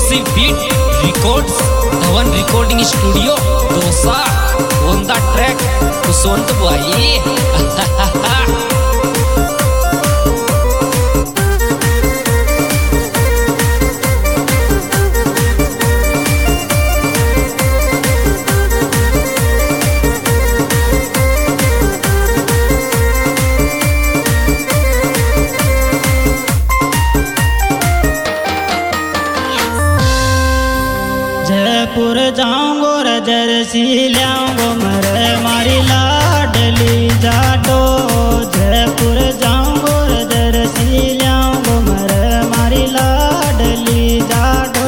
Exclusive beat records Dhawan recording studio Dosa on the track Kushwant भाई। जयपुर जाऊंगो रे Jersey लाऊंगो मरे मारी लाडली जाडो। जयपुर जाऊंगो रे जर्सी लाऊंगो मरे मारी लाडली जाडो।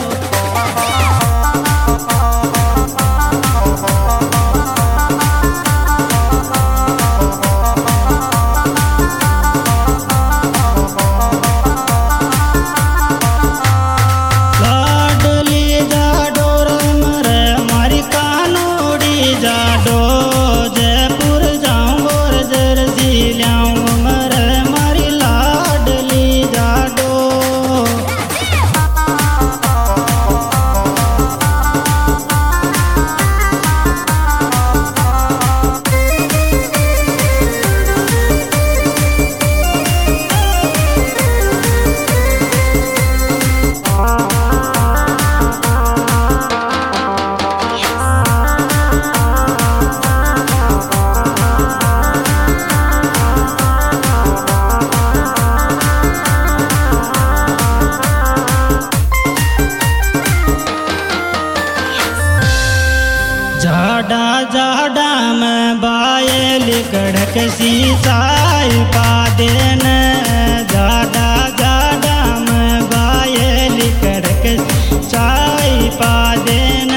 जाडा जाडा में बायल कड़क सी चाय पा देन। जाडा जाडा में बायल कड़क चाय पा देन।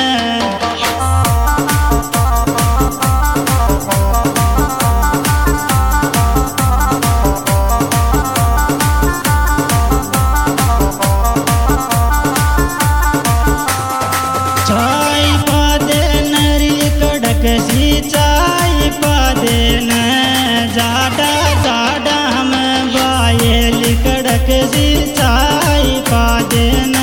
कसी चाय पा देना जाडा जाडा में बायल कड़क सी चाय पा देना।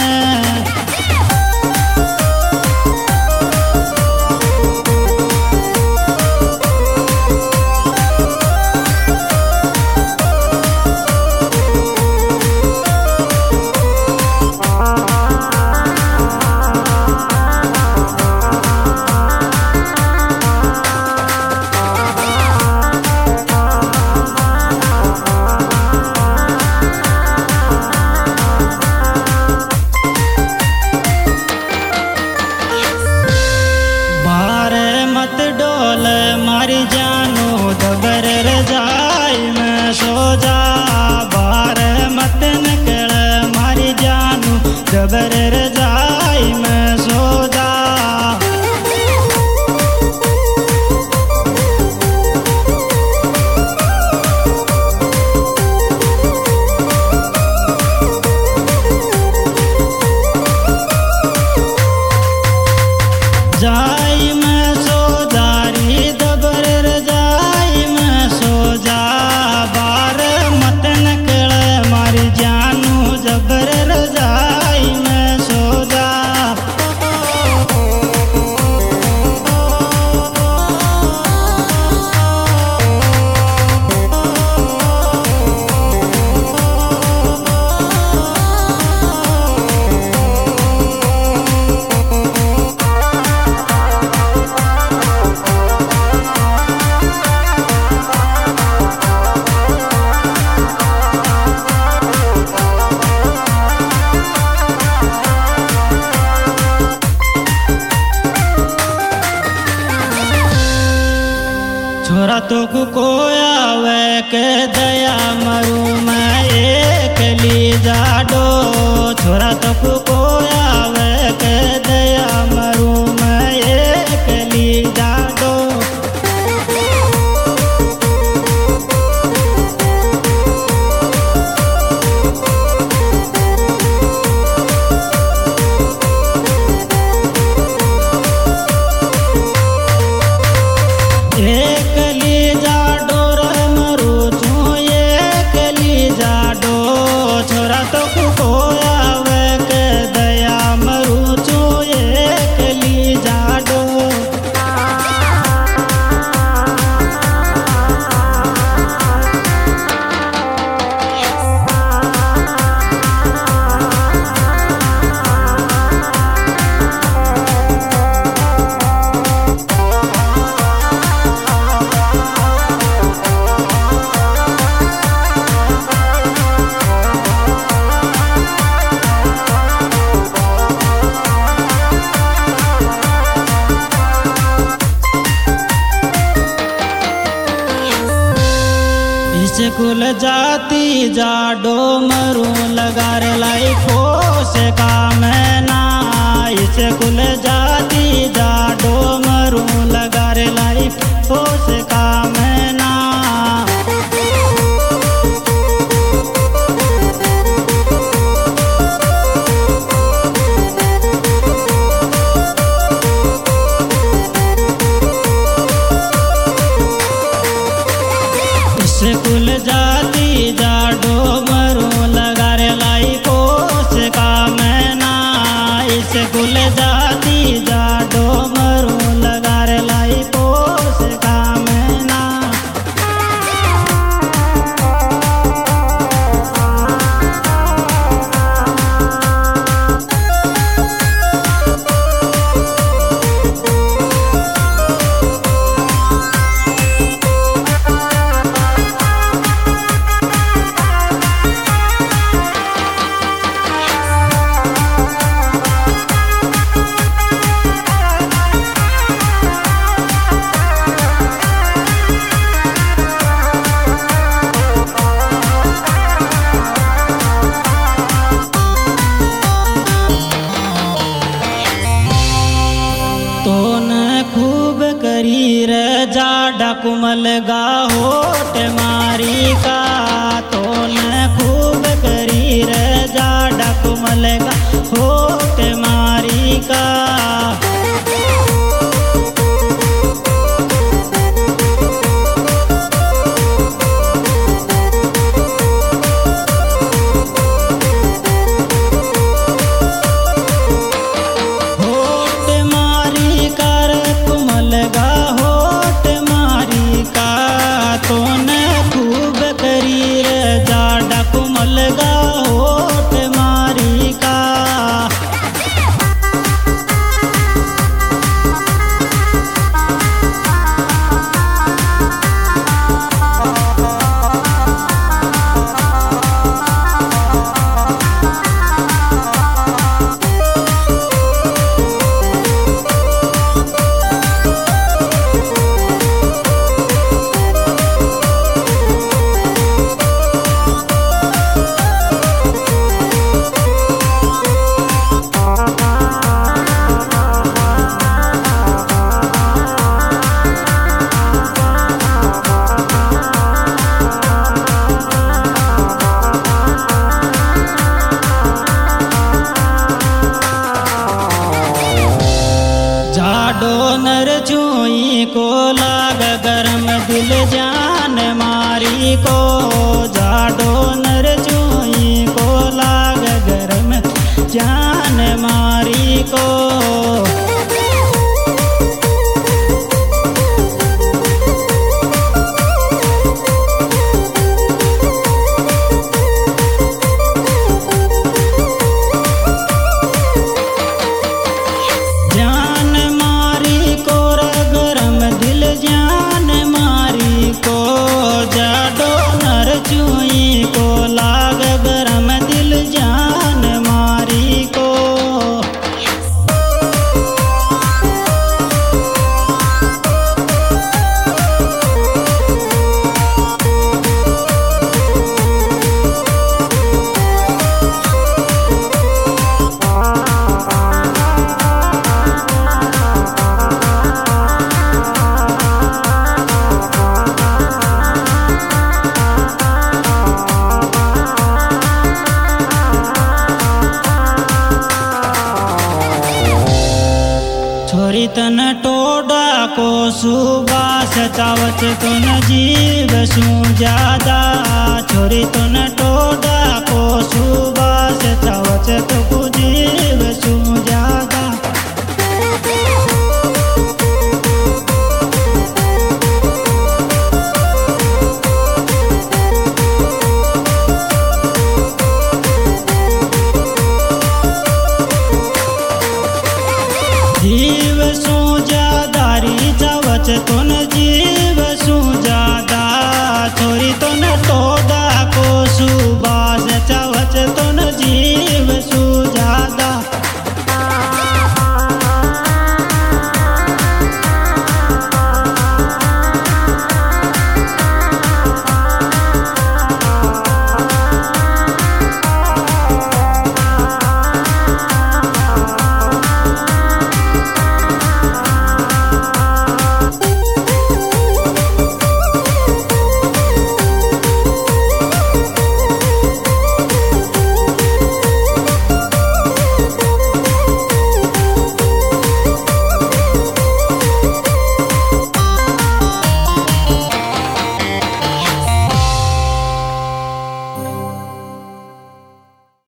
मत डोल मारी जानू दबर रजाई में सो जा। बार मत निकल मारी जानू दबर रजाई में सो जा। जाई में सो जारी दबर रजाई में सो जा। बार मत निकल मारी जानू जबर रजाई में सो जा। छोरा तो कोया वे के दया मरू मैं एक ली जाडो। छोरा तो कोया वे के दया मरू मैं एक ली जाडो। एक ली जाडो रे मरू तू एक ली जाडो। छोरा तो कोया वे के कुल जाती जाडो मरू लगार लाई खोस काम ना इसे कुल जाती जाडो मरू लगार लाई खोस काम ना कुल जाती जाडो मरू लगार लाई कोस काम ना इस कुल जाती जाडो मरू लगार लाई कोस काम ना खूब करी रे जाडा कुमल गा होट मारी का तो न खूब करी रे जाडा कुमल गा होट मारी का नर चुई को लाग गरम दिल जान मारी को जाडो नर चुई को लाग गरम जान मारी को तन टोडा को सुबास चावच तुन जीव सू ज्यादा छोरी तुन टोडा को